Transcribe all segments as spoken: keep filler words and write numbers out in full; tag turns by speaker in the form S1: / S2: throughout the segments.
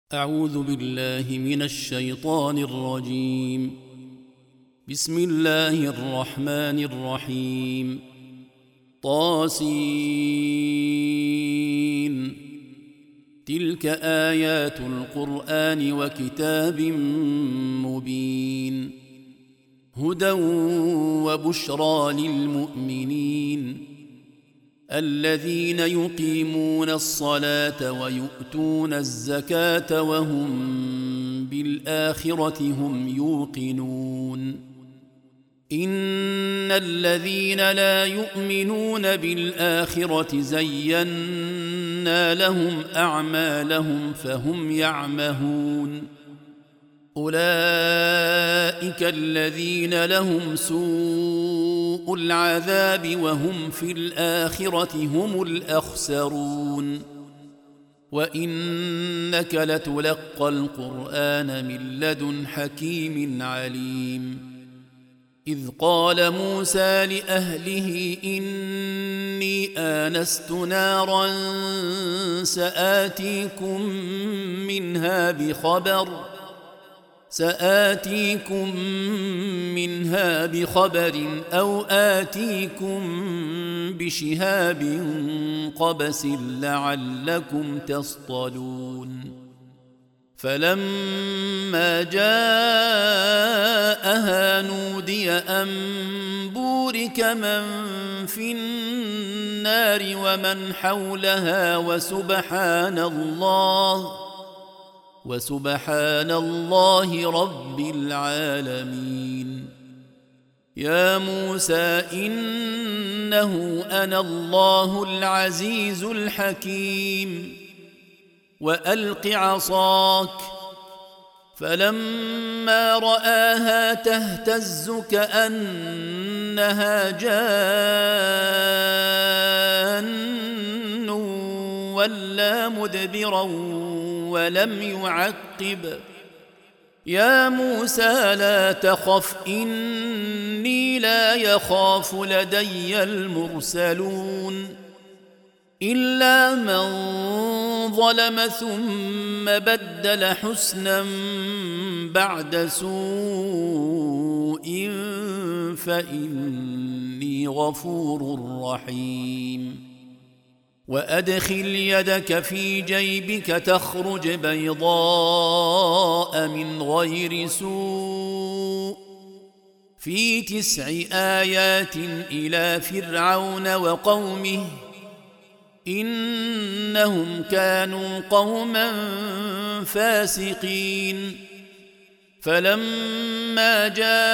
S1: أعوذ بالله من الشيطان الرجيم. بسم الله الرحمن الرحيم. طاسين. تلك آيات القرآن وكتاب مبين، هدى وبشرى للمؤمنين الذين يقيمون الصلاة ويؤتون الزكاة وهم بالآخرة هم يوقنون. إن الذين لا يؤمنون بالآخرة زينا لهم أعمالهم فهم يعمهون. أولئك الذين لهم سوء العذاب وهم في الآخرة هم الأخسرون. وإنك لتلقى القرآن من لدن حكيم عليم. إذ قال موسى لأهله إني آنست نارا سآتيكم منها بخبر سآتيكم منها بخبر أو آتيكم بشهاب قبس لعلكم تصطلون. فلما جاءها نودي أن بورك من في النار ومن حولها وسبحان الله وسبحان الله رب العالمين. يا موسى إنه أنا الله العزيز الحكيم. وألق عصاك. فلما رآها تهتز كأنها جان ولا مدبرا ولم يعقب. يا موسى لا تخف إني لا يخاف لدي المرسلون. إلا من ظلم ثم بدل حسنا بعد سوء فإني غفور رحيم. وأدخل يدك في جيبك تخرج بيضاء من غير سوء في تسع آيات إلى فرعون وقومه إنهم كانوا قوما فاسقين. فلما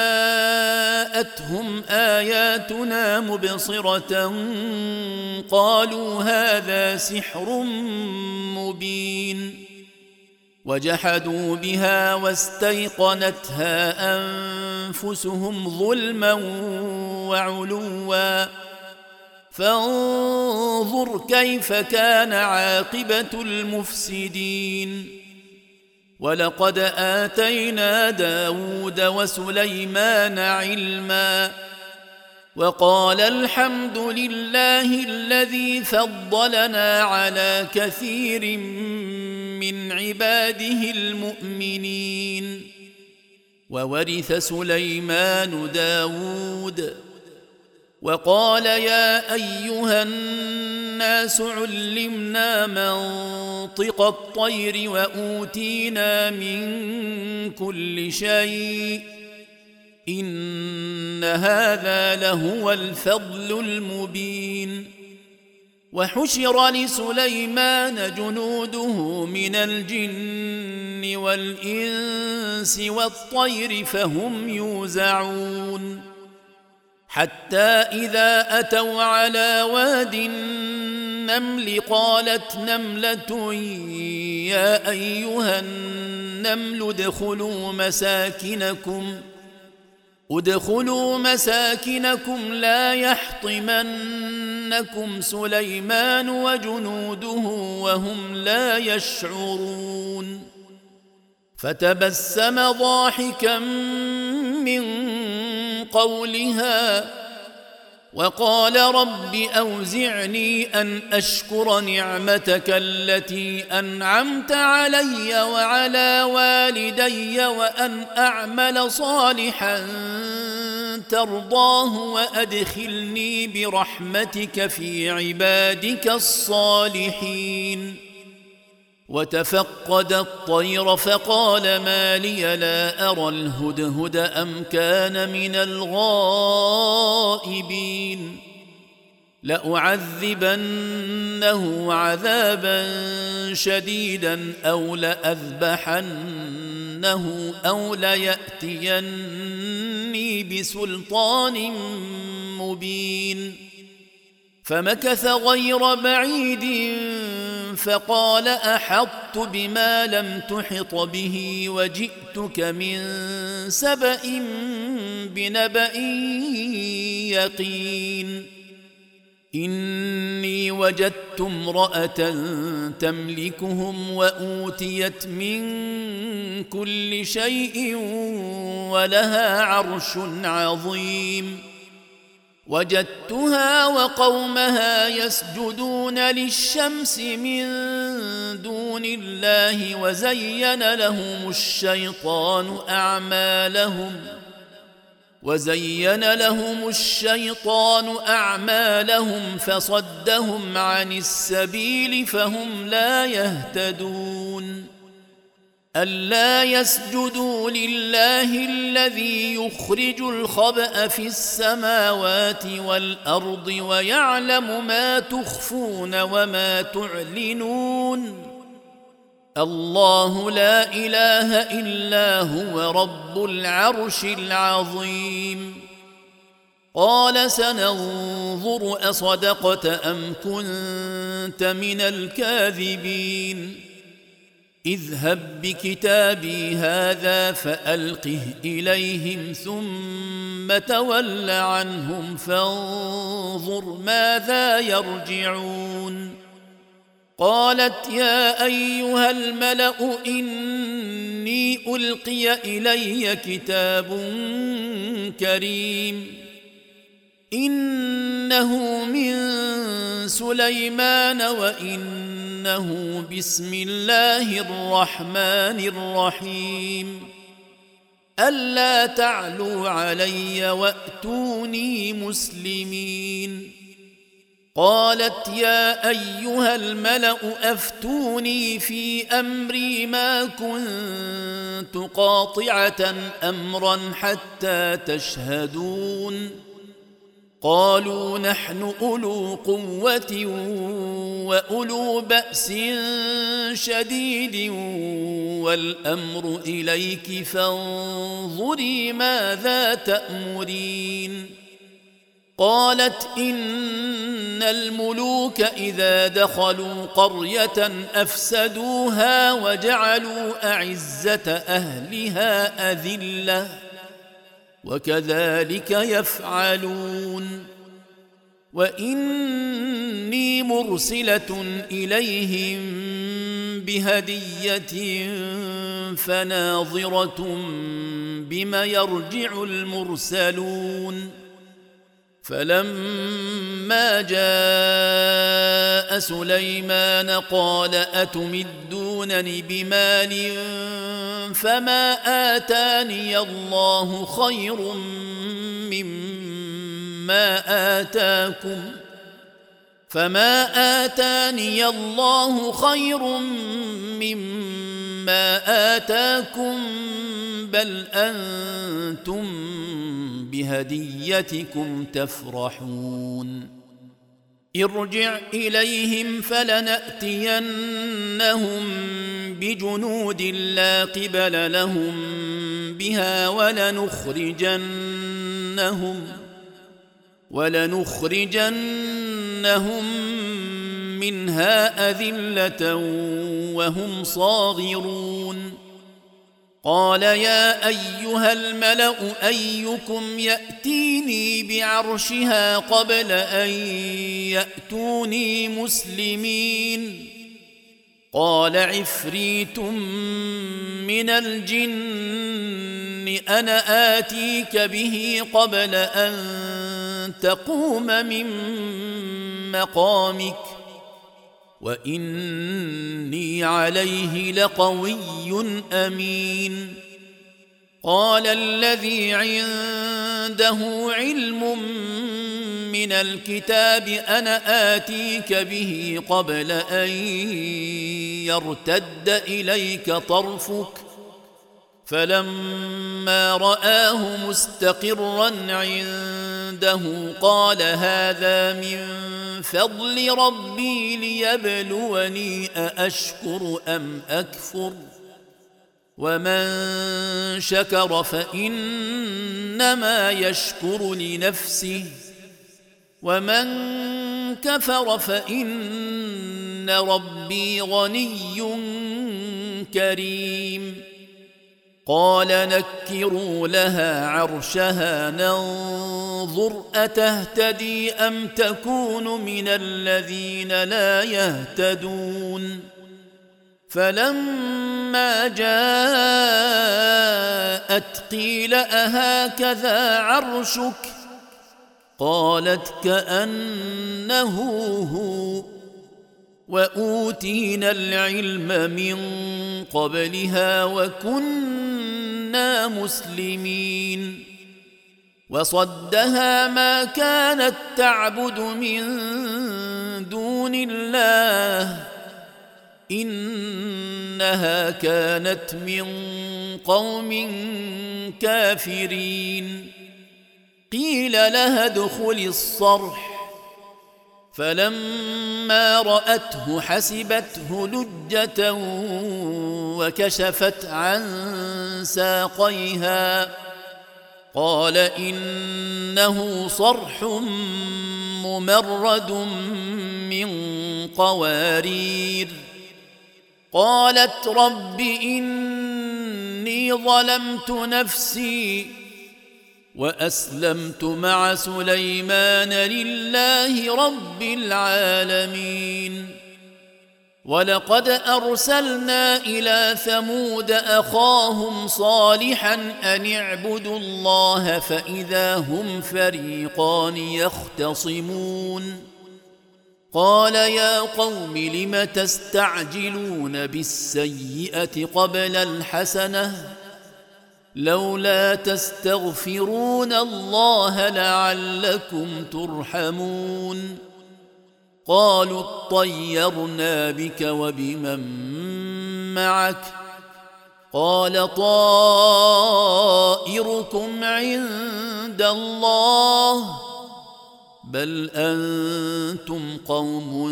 S1: جاءتهم آياتنا مبصرة قالوا هذا سحر مبين. وجحدوا بها واستيقنتها أنفسهم ظلما وعلوا فانظر كيف كان عاقبة المفسدين. ولقد آتينا داود وسليمان علما وقال الحمد لله الذي فضلنا على كثير من عباده المؤمنين. وورث سليمان داود وقال يا أيها الناس علمنا منطق الطير وأوتينا من كل شيء إن هذا لهو الفضل المبين. وحشر لسليمان جنوده من الجن والإنس والطير فهم يوزعون. حتى إذا أتوا على واد النمل قالت نملة يا أيها النمل ادخلوا مساكنكم ادخلوا مساكنكم لا يحطمنكم سليمان وجنوده وهم لا يشعرون. فتبسم ضاحكا من قولها وقال رب أوزعني أن أشكر نعمتك التي أنعمت علي وعلى والدي وأن أعمل صالحا ترضاه وأدخلني برحمتك في عبادك الصالحين. وتفقد الطير فقال ما لي لا أرى الهدهد أم كان من الغائبين لأعذبنه عذابا شديدا أو لأذبحنه أو ليأتيني بسلطان مبين. فمكث غير بعيد فقال أحطت بما لم تحط به وجئتك من سبأ بنبأ يقين. إني وجدت امرأة تملكهم وأوتيت من كل شيء ولها عرش عظيم. وجدتها وقومها يسجدون للشمس من دون الله وزين لهم الشيطان أعمالهم وزين لهم الشيطان أعمالهم فصدهم عن السبيل فهم لا يهتدون. ألا يسجدوا لله الذي يخرج الخبأ في السماوات والأرض ويعلم ما تخفون وما تعلنون. الله لا إله إلا هو رب العرش العظيم. قال سننظر أصدقت أم كنت من الكاذبين. اذهب بكتابي هذا فألقه إليهم ثم تول عنهم فانظر ماذا يرجعون. قالت يا أيها الملأ إني ألقي إلي كتاب كريم إنه من سليمان وإنه بسم الله الرحمن الرحيم ألا تعلوا علي وأتوني مسلمين. قالت يا أيها الملأ أفتوني في أمري ما كنت قاطعة أمرا حتى تشهدون. قالوا نحن أولو قوة وأولو بأس شديد والأمر إليك فانظري ماذا تأمرين. قالت إن الملوك إذا دخلوا قرية أفسدوها وجعلوا أعزة أهلها أذلة وكذلك يفعلون. وإني مرسلة إليهم بهدية فناظرة بما يرجع المرسلون. فلما جاء سليمان قال أتمدونني بمال فما آتاني الله خير مما آتاكم فما آتاني الله خير مما آتاكم بل أنتم بهديتكم تفرحون. ارجع إليهم فلنأتينهم بجنود لا قبل لهم بها ولنخرجنهم ولنخرجنهم منها أذلة وهم صاغرون. قال يا أيها الملأ أيكم يأتيني بعرشها قبل أن يأتوني مسلمين. قال عفريت من الجن أنا آتيك به قبل أن تقوم من مقامك وإني عليه لقوي أمين. قال الذي عنده علم من الكتاب أنا آتيك به قبل أن يرتد إليك طرفك فلما رآه مستقرا عنده قال هذا من فضل ربي ليبلوني أأشكر أم أكفر ومن شكر فإنما يشكر لنفسه ومن كفر فإن ربي غني كريم. قال نكروا لها عرشها ننظر أتهتدي أم تكون من الذين لا يهتدون. فلما جاءت قيل أهكذا عرشك قالت كأنه هو وأوتينا العلم من قبلها وكنا مسلمين. وصدها ما كانت تعبد من دون الله إنها كانت من قوم كافرين. قيل لها ادخل الصرح فلما رأته حسبته لجة وكشفت عن ساقيها قال إنه صرح ممرد من قوارير. قالت رب إني ظلمت نفسي وأسلمت مع سليمان لله رب العالمين. ولقد أرسلنا إلى ثمود أخاهم صالحا أن اعبدوا الله فإذا هم فريقان يختصمون. قال يا قوم لم تستعجلون بالسيئة قبل الحسنة لولا تستغفرون الله لعلكم ترحمون. قالوا اطيرنا بك وبمن معك قال طائركم عند الله بل أنتم قوم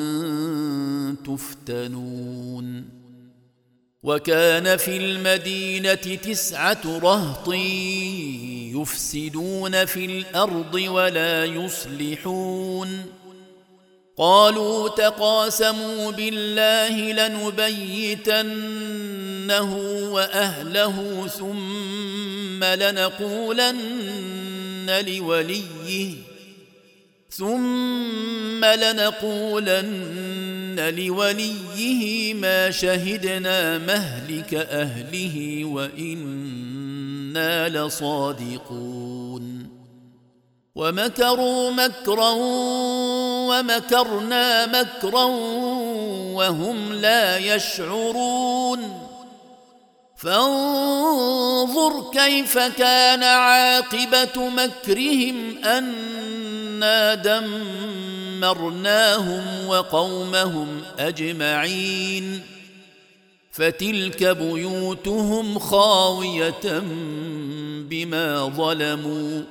S1: تفتنون. وكان في المدينة تسعة رهط يفسدون في الأرض ولا يصلحون. قالوا تقاسموا بالله لنبيتنه وأهله ثم لنقولن لوليه ثم لنقولن لوليه ما شهدنا مهلك أهله وإنا لصادقون. ومكروا مكرا ومكرنا مكرا وهم لا يشعرون. فانظر كيف كان عاقبة مكرهم أنا دمرناهم وقومهم أجمعين. فتلك بيوتهم خاوية بما ظلموا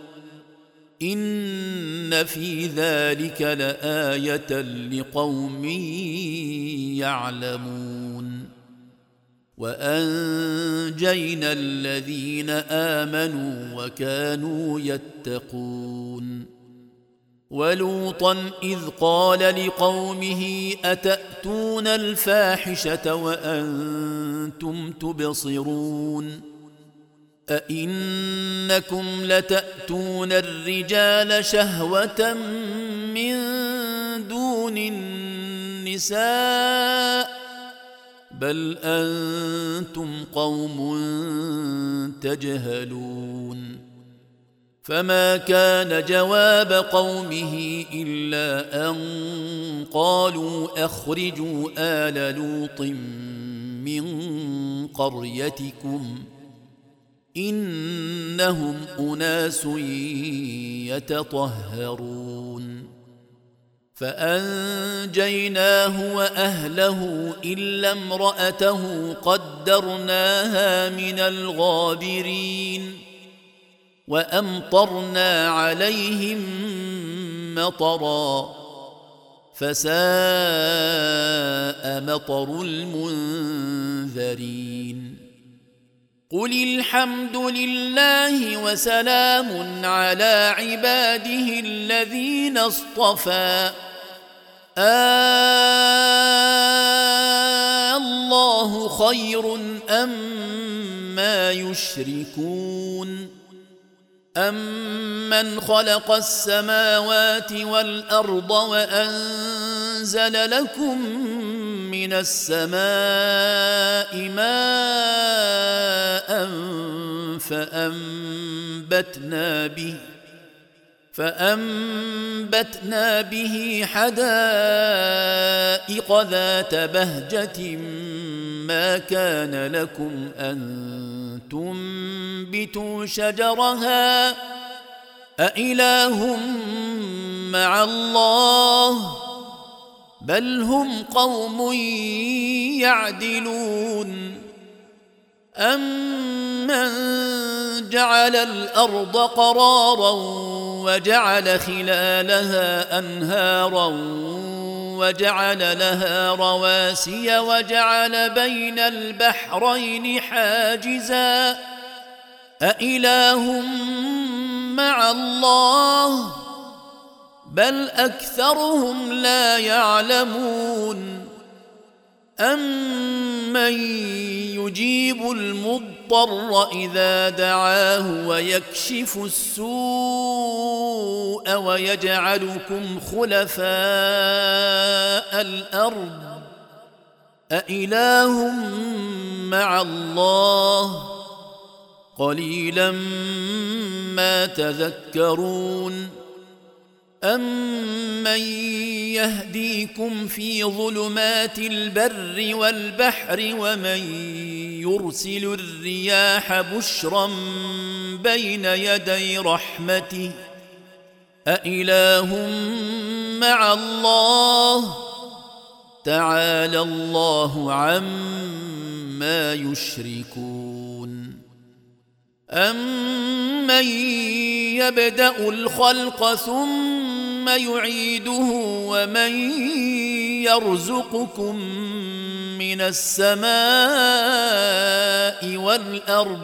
S1: إن في ذلك لآية لقوم يعلمون. وأنجينا الذين آمنوا وكانوا يتقون. ولوطا إذ قال لقومه أتأتون الفاحشة وأنتم تبصرون أئنكم لتأتون الرجال شهوة من دون النساء بل أنتم قوم تجهلون. فما كان جواب قومه إلا أن قالوا أخرجوا آل لوط من قريتكم إنهم أناس يتطهرون فأنجيناه وأهله إلا امرأته قدرناها من الغابرين وأمطرنا عليهم مطرا فساء مطر المنذرين قل الحمد لله وسلام على عباده الذين اصطفى آه الله خير أما يشركون أمن خلق السماوات والأرض وأنزل لكم من السماء ماء فأنبتنا به فأنبتنا به حدائق ذات بهجة ما كان لكم أن تنبتوا شجرها أإله مع الله بل هم قوم يعدلون أمن جعل الأرض قرارا وجعل خلالها أنهارا وجعل لها رواسي وجعل بين البحرين حاجزا أإله مع الله بل أكثرهم لا يعلمون أمن يجيب المضطر إذا دعاه ويكشف السوء ويجعلكم خلفاء الأرض أإله مع الله قليلا ما تذكرون أمن يهديكم في ظلمات البر والبحر ومن يرسل الرياح بشرا بين يدي رحمته أإله مع الله تعالى الله عما يشركون أمن يبدأ الخلق ثم يعيده ومن يرزقكم من السماء والأرض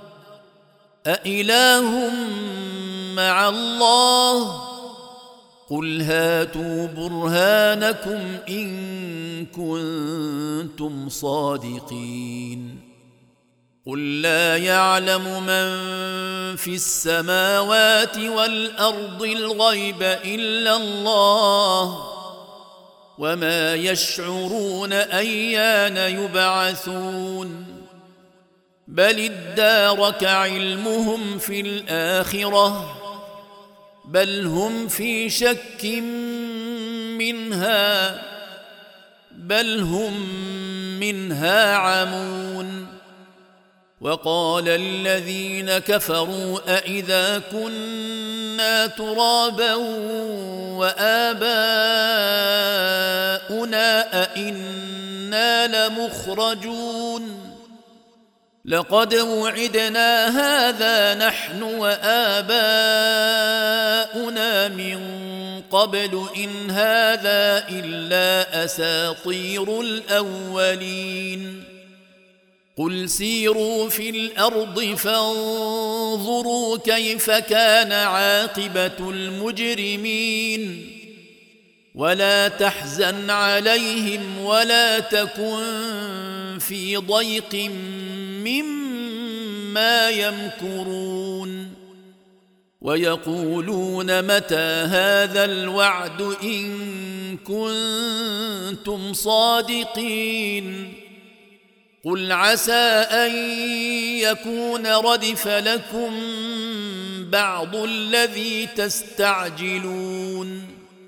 S1: أإله مع الله قل هاتوا برهانكم إن كنتم صادقين قل لا يعلم من في السماوات والأرض الغيب إلا الله وما يشعرون أيان يبعثون بل ادارك علمهم في الآخرة بل هم في شك منها بل هم منها عمون وقال الذين كفروا أإذا كنا ترابا وآباؤنا أإنا لمخرجون لقد وعدنا هذا نحن وآباؤنا من قبل إن هذا إلا أساطير الأولين قل سيروا في الأرض فانظروا كيف كان عاقبة المجرمين ولا تحزن عليهم ولا تكن في ضيق مما يمكرون ويقولون متى هذا الوعد إن كنتم صادقين قل عسى أن يكون ردف لكم بعض الذي تستعجلون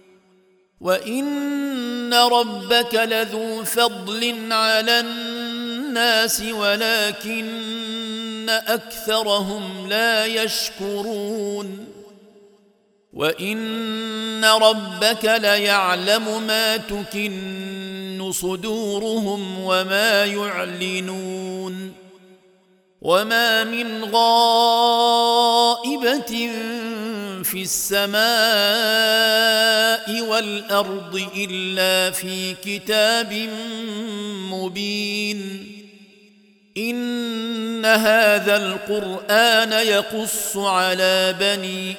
S1: وإن ربك لذو فضل على الناس ولكن أكثرهم لا يشكرون وإن ربك ليعلم ما تكن صدورهم وما يعلنون وما من غائبة في السماء والأرض إلا في كتاب مبين إن هذا القرآن يقص على بني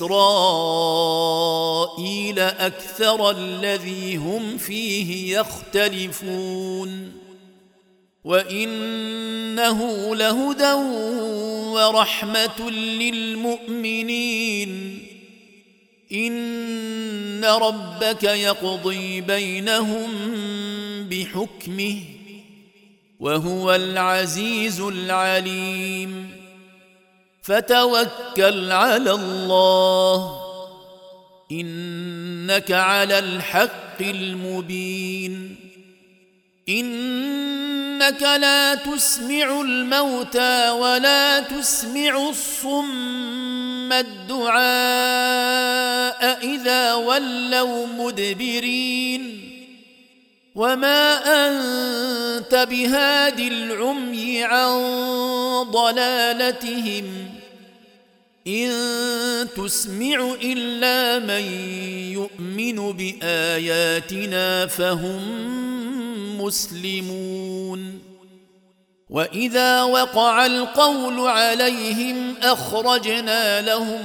S1: إسرائيل أكثر الذي هم فيه يختلفون وإنه لهدى ورحمة للمؤمنين إن ربك يقضي بينهم بحكمه وهو العزيز العليم فتوكل على الله إنك على الحق المبين إنك لا تسمع الموتى ولا تسمع الصم الدعاء إذا ولوا مدبرين وما أنت بهاد العمي عن ضلالتهم إن تسمع إلا من يؤمن بآياتنا فهم مسلمون وإذا وقع القول عليهم أخرجنا لهم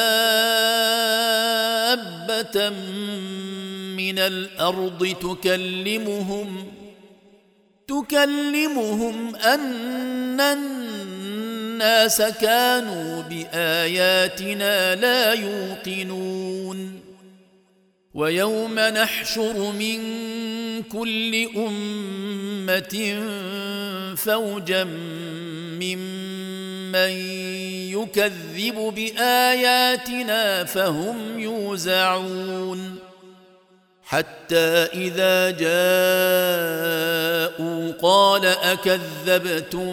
S1: دابة من الأرض تكلمهم تكلمهم أن الناس كانوا بآياتنا لا يوقنون ويوم نحشر من كل أمة فوجا ممن يكذب بآياتنا فهم يوزعون حتى إذا جاءوا قال أكذبتم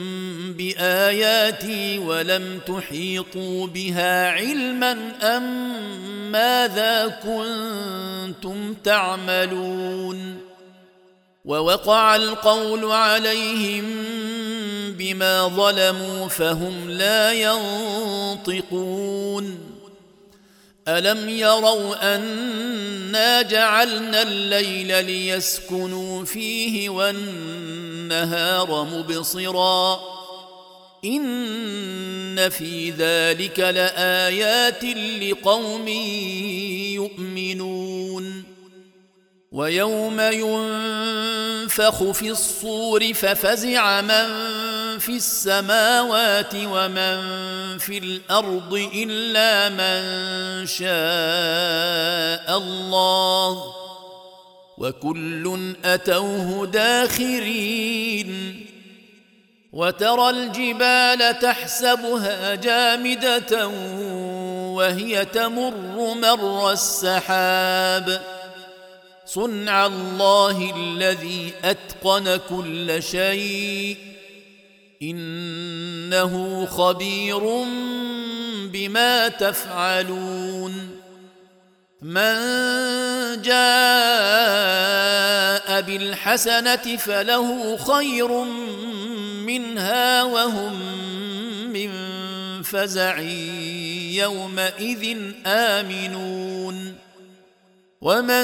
S1: بآياتي ولم تحيطوا بها علما أم ماذا كنتم تعملون ووقع القول عليهم بما ظلموا فهم لا ينطقون ألم يروا أنا جعلنا الليل ليسكنوا فيه والنهار مبصرا إن في ذلك لآيات لقوم يؤمنون ويوم ينفخ في الصور ففزع من في السماوات ومن في الأرض إلا من شاء الله وكل أتوه داخرين وترى الجبال تحسبها جامدة وهي تمر مر السحاب صنع الله الذي أتقن كل شيء إنه خبير بما تفعلون من جاء بالحسنة فله خير منها وهم من فزع يومئذ آمنون ومن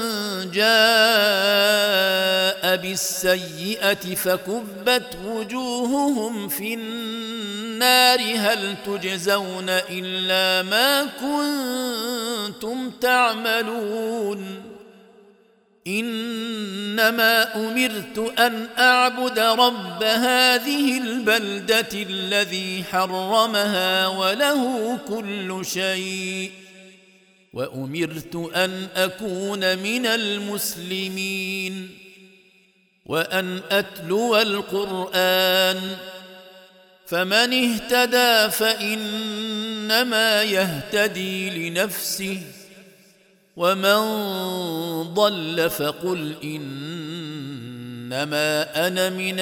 S1: جاء بالسيئة فكبت وجوههم في النار هل تجزون إلا ما كنتم تعملون إنما أمرت أن أعبد رب هذه البلدة الذي حرمها وله كل شيء وأمرت أن أكون من المسلمين وأن أتلو القرآن فمن اهتدى فإنما يهتدي لنفسه ومن ضل فقل إنما أنا من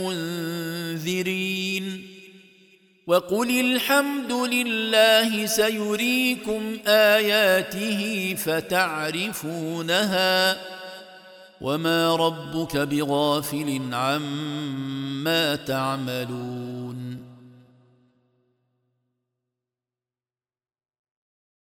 S1: المنذرين وقل الحمد لله سيريكم آياته فتعرفونها وما ربك بغافل عما تعملون